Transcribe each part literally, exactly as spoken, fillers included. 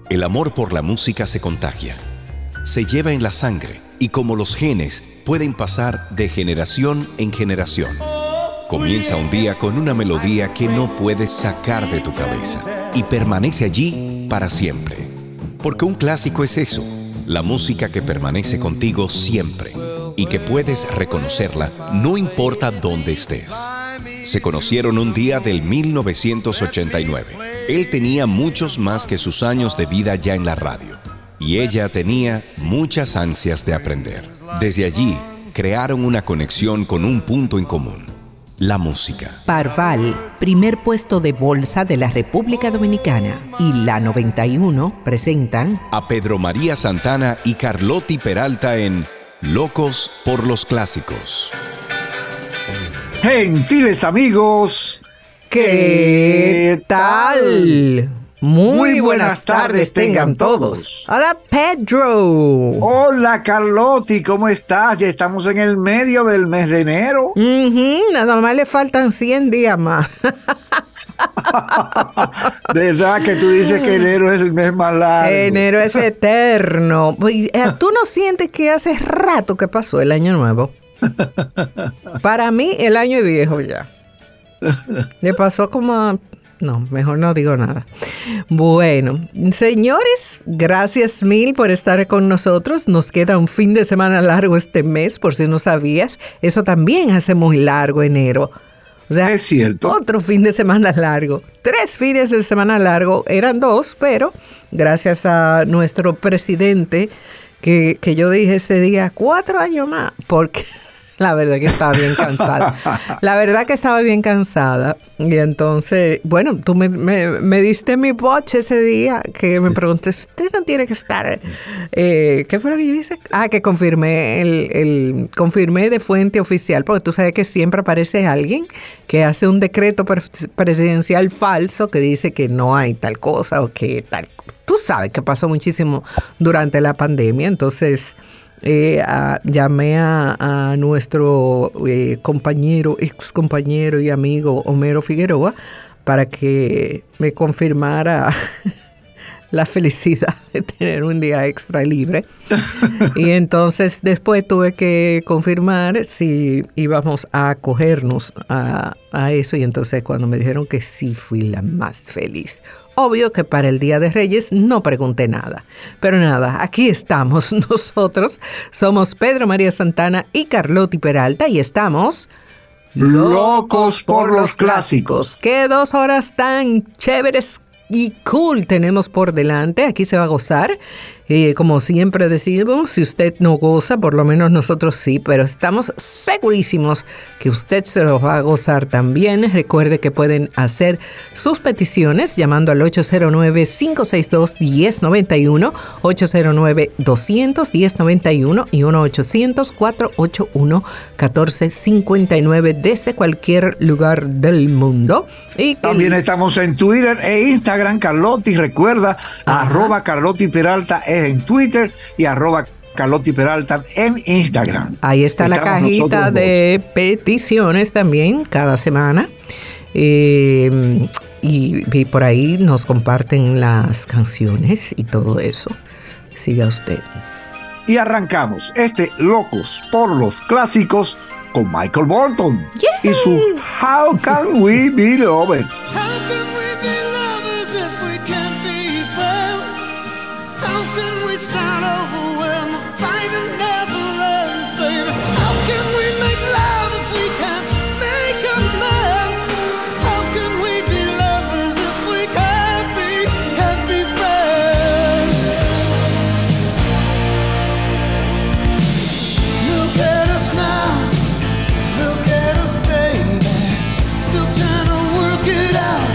El amor por la música se contagia, se lleva en la sangre y como los genes pueden pasar de generación en generación. Comienza un día con una melodía que no puedes sacar de tu cabeza y permanece allí para siempre. Porque un clásico es eso, la música que permanece contigo siempre y que puedes reconocerla no importa dónde estés. Se conocieron un día del mil novecientos ochenta y nueve. Él tenía muchos más que sus años de vida ya en la radio. Y ella tenía muchas ansias de aprender. Desde allí, crearon una conexión con un punto en común: la música. Parval, primer puesto de bolsa de la República Dominicana, y la noventa y uno presentan a Pedro María Santana y Carlotti Peralta en Locos por los Clásicos. Gentiles amigos, ¿qué tal? Muy, Muy buenas, buenas tardes, tardes tengan tengan todos. Hola, Pedro. hola Carlotti, ¿cómo estás? Ya estamos en el medio del mes de enero. Ujú, nada más le faltan cien días más. De verdad que tú dices que enero es el mes más largo. Enero es eterno. ¿Tú no sientes que hace rato que pasó el año nuevo? Para mí, el año es viejo ya. Le pasó como a... No, mejor no digo nada. Bueno, señores, gracias mil por estar con nosotros. Nos queda un fin de semana largo este mes, por si no sabías. Eso también hace muy largo enero. O sea, es cierto. Otro fin de semana largo. Tres fines de semana largo. Eran dos, pero gracias a nuestro presidente, que, que yo dije ese día, cuatro años más, porque... La verdad que estaba bien cansada. La verdad que estaba bien cansada. Y entonces, bueno, tú me, me, me diste mi boche ese día que me pregunté, usted no tiene que estar... Eh, ¿Qué fue lo que yo hice? Ah, que confirmé, el, el, confirmé de fuente oficial, porque tú sabes que siempre aparece alguien que hace un decreto presidencial falso que dice que no hay tal cosa o que tal... Tú sabes que pasó muchísimo durante la pandemia, entonces... Eh, a, llamé a, a nuestro eh, compañero, ex compañero y amigo Homero Figueroa para que me confirmara la felicidad de tener un día extra libre. Y entonces después tuve que confirmar si íbamos a acogernos a, a eso. Y entonces cuando me dijeron que sí, fui la más feliz. Obvio que para el Día de Reyes no pregunté nada. Pero nada, aquí estamos nosotros. Somos Pedro María Santana y Carlotti Peralta y estamos... Locos por los clásicos. Qué dos horas tan chéveres y cool tenemos por delante. Aquí se va a gozar. Eh, como siempre decimos, si usted no goza, por lo menos nosotros sí, pero estamos segurísimos que usted se lo va a gozar también. Recuerde que pueden hacer sus peticiones llamando al ocho cero nueve, cinco seis dos, uno cero nueve uno, ocho cero nueve, dos cero cero, uno cero nueve uno y uno ochocientos, cuatrocientos ochenta y uno, catorce cincuenta y nueve desde cualquier lugar del mundo. Y también el... estamos en Twitter e Instagram, Carlotti. Recuerda, Ajá. arroba Carlotti Peralta en Twitter y arroba Carlotti Peralta en Instagram. Ahí está Estamos la cajita de peticiones también cada semana. Eh, y, y por ahí nos comparten las canciones y todo eso. Siga usted. Y arrancamos este Locos por los Clásicos con Michael Bolton y su How Can We Be Loved. Start over when the fighting never ends, baby. How can we make love if we can't make amends? How can we be lovers if we can't be, can't be friends? Look at us now, look at us, baby. Still trying to work it out.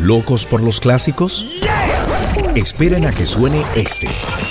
¿Locos por los clásicos? Esperen a que suene este.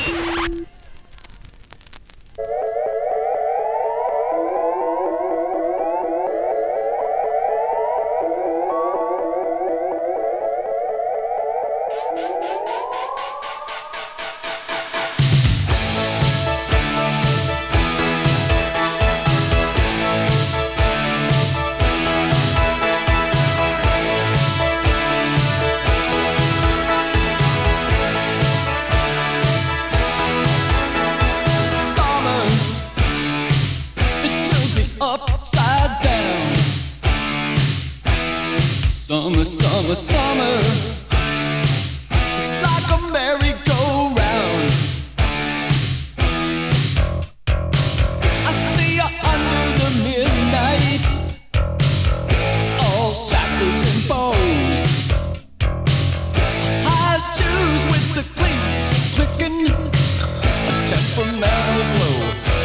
Summer, summer, summer. It's like a merry-go-round. I see you under the midnight, all shackles and bows. High shoes with the cleats clicking, a temperamental glow.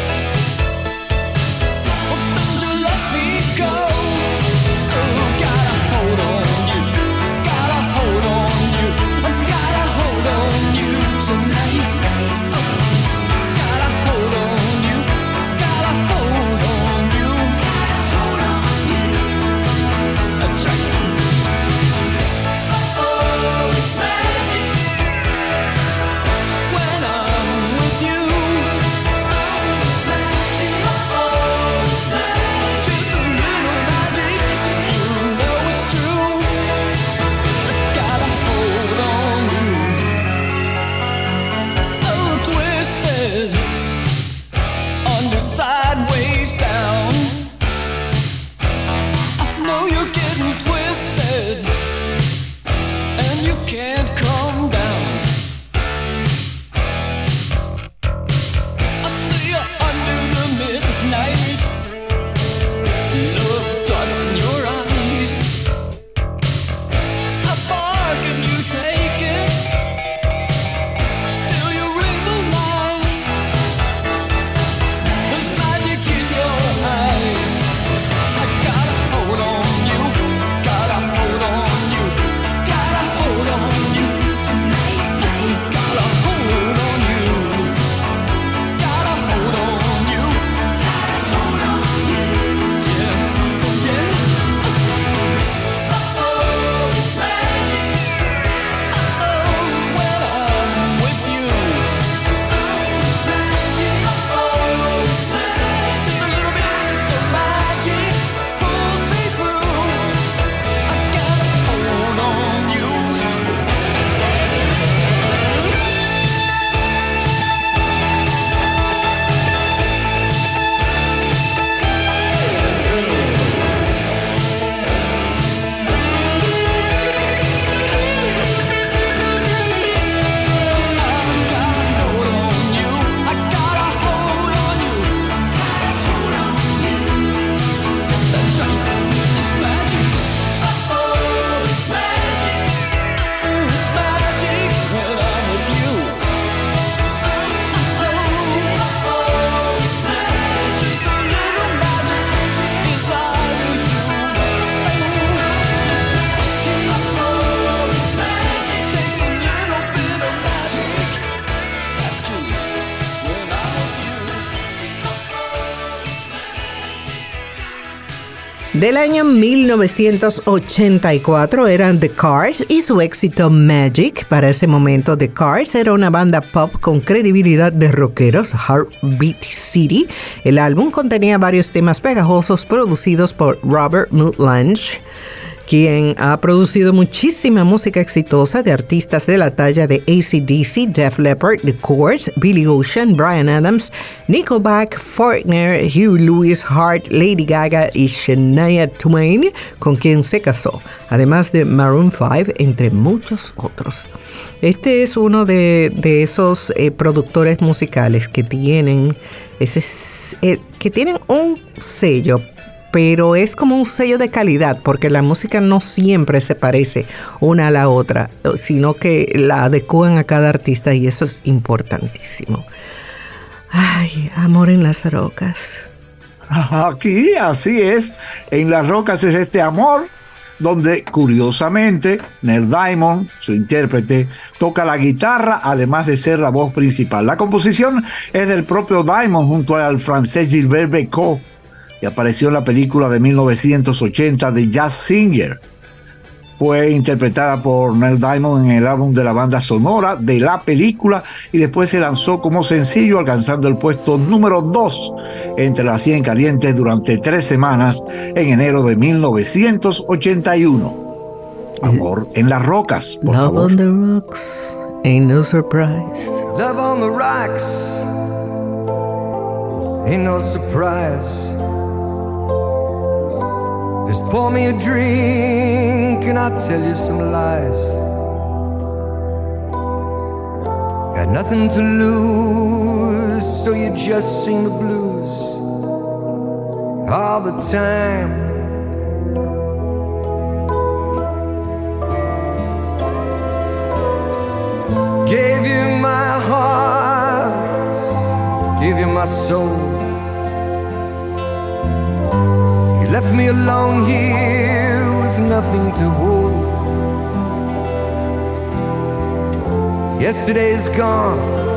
Well, don't you let me go. Oh, gotta hold on. Del año mil novecientos ochenta y cuatro eran The Cars y su éxito Magic. Para ese momento The Cars era una banda pop con credibilidad de rockeros, Heartbeat City. El álbum contenía varios temas pegajosos producidos por Robert Mutt-Lange, quien ha producido muchísima música exitosa de artistas de la talla de A C D C, Def Leppard, The Course, Billy Ocean, Bryan Adams, Nickelback, Faulkner, Hugh Lewis, Hart, Lady Gaga y Shania Twain, con quien se casó, además de Maroon cinco, entre muchos otros. Este es uno de, de esos eh, productores musicales que tienen, ese, eh, que tienen un sello, pero es como un sello de calidad, porque la música no siempre se parece una a la otra, sino que la adecúan a cada artista y eso es importantísimo. Ay, amor en las rocas. Aquí, así es. En las rocas es este amor donde curiosamente Neil Diamond, su intérprete, toca la guitarra además de ser la voz principal. La composición es del propio Diamond junto al francés Gilbert Bécaud y apareció en la película de mil novecientos ochenta de Jazz Singer. Fue interpretada por Neil Diamond en el álbum de la banda sonora de la película y después se lanzó como sencillo, alcanzando el puesto número dos entre las cien calientes durante tres semanas en enero de mil novecientos ochenta y uno. Amor en las rocas, por Love favor. on the rocks, ain't no surprise. Love on the rocks, ain't no surprise. Just pour me a drink and I'll tell you some lies. Got nothing to lose, so you just sing the blues all the time. Gave you my heart, gave you my soul. You left me alone here with nothing to hold. Yesterday's gone,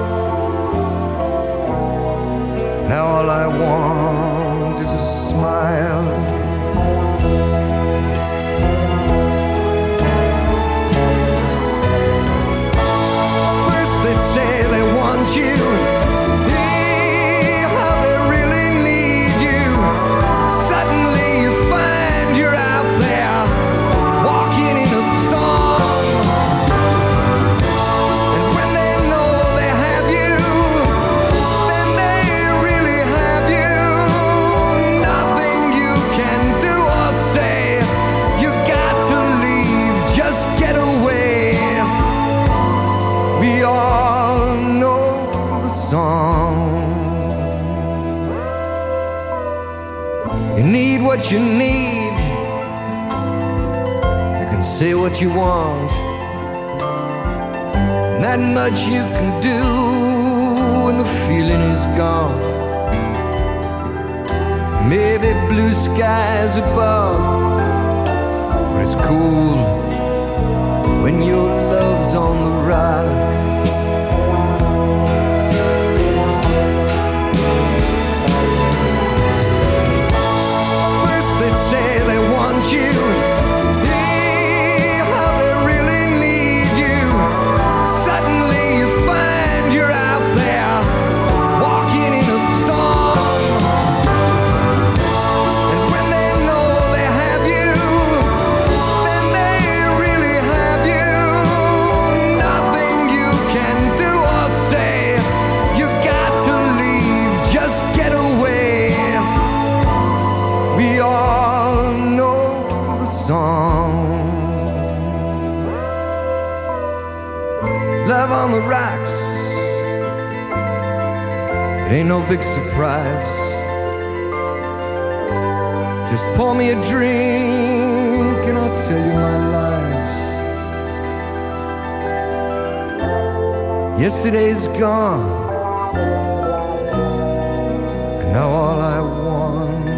now all I want is a smile. First they say they want you, hey, how they really need you. Suddenly you find you're out there, walking in a storm. And when they know they have you, then they really have you. Nothing you can do or say, you got to leave, just get away. We all know the song. You need what you need, you can say what you want. Not much you can do when the feeling is gone. Maybe blue skies above, but it's cool when your love's on the rocks. First they say they want you, hey, how they really need you. Suddenly you find you're out there, walking in a storm. And when they know they have you, then they really have you. Nothing you can do or say, you got to leave, just get away. We all know the song. Love on the rocks, it ain't no big surprise. Just pour me a drink and I'll tell you my lies. Yesterday's gone, and now all I want